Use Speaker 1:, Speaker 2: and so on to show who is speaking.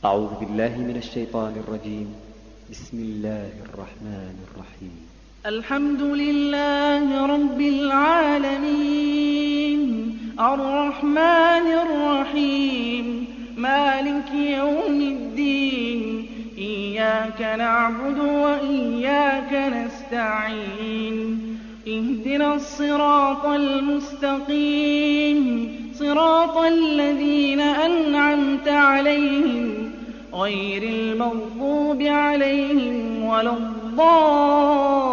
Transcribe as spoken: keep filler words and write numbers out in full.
Speaker 1: أعوذ بالله من الشيطان الرجيم. بسم الله الرحمن الرحيم.
Speaker 2: الحمد لله رب العالمين الرحمن الرحيم مالك يوم الدين إياك نعبد وإياك نستعين اهدنا الصراط المستقيم صراط الذين أنعمت عليهم غير المغضوب عليهم ولا الضالين.